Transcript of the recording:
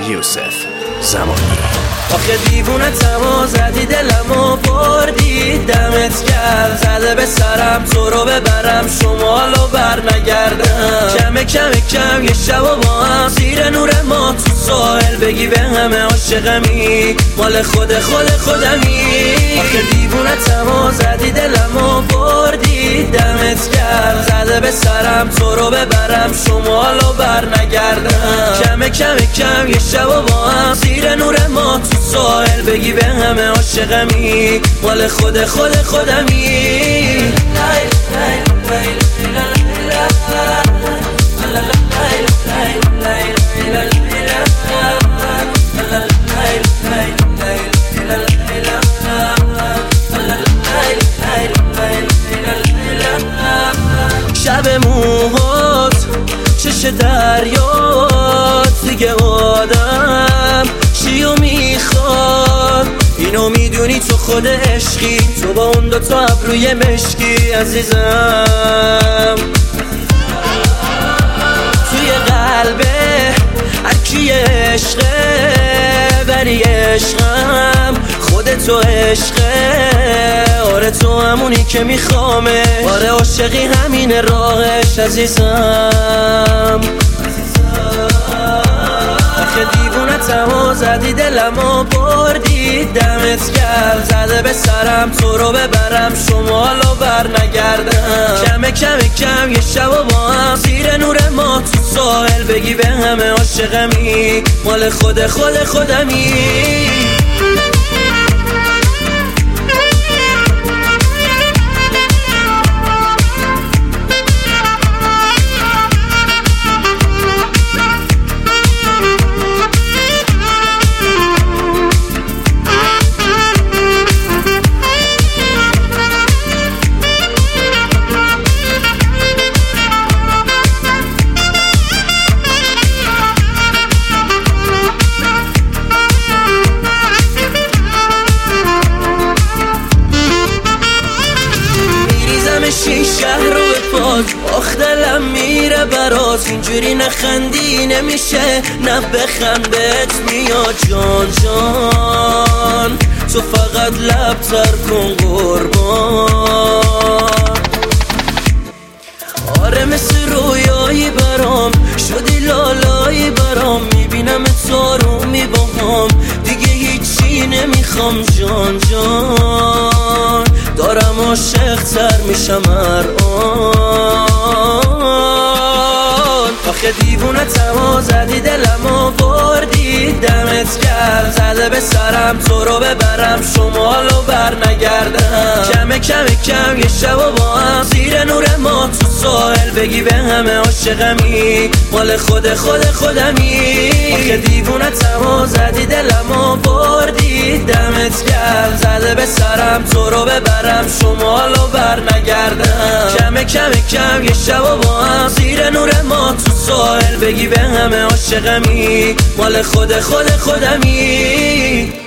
یوسف زمانی. آخه دیوونه تما زدی دلمو بردی، دمت گرم زده به سرم تو رو ببرم شمالو بر نگردم. کم یه شب و با هم زیر نور ما تو ساحل بگی به همه عاشقمی، مال خودمی. آخه دیوونه تما زدی دلمو بردی، دمت گرم زده به سرم تو رو ببرم شمالو بر نگردم. کم یه شب و با هم زیر نور ما تو ساحل بگی به همه عاشقمی، مال خودمی. شب موهات چش دریات دیگه آدم چیو میخواد، اینو میدونی تو خود عشقی، تو با اون دوتا ابروی مشکی عزیزم. توی قلبه هرکی عشقه ولی عشقم خودتو عشقه. آره تو همونی که میخوامه، آره عاشقی همین راهش عزیزم. آخه دیوونه تما زدی دلمو بردی، دمت گرم زده به سرم تو رو ببرم شمالو بر نگردم. کم یه شب و با هم زیر نور ما تو ساحل بگی به همه عاشقمی، مال خودمی. شهر رو به پاک آخ دلم میره برات، اینجوری نخندی نمیشه نه بخند بهت میاد جان جان، تو فقط لب تر کن قربان. آره مثل رویایی برام شدی لالایی برام، میبینم تو رو میباهم دیگه هیچی نمیخوام جان جان، دارم عاشق تر میشم هر آن. آخه دیوونه تما زدی دلمو بردی، دمت گرم زده به سرم تو رو ببرم شمالو بر نگردم. کم یه شب و با هم زیر نور ما تو ساحل بگی به همه عاشقمی، مال خودمی. آخه دیوونه تما زدی دلمو بردی، دمت گرم زده به سرم تو رو ببرم شمالو بر نگردم. کم یه شب و با هم زیر نور ما تو ساحل بگی به همه عاشقمی، مال خودمی.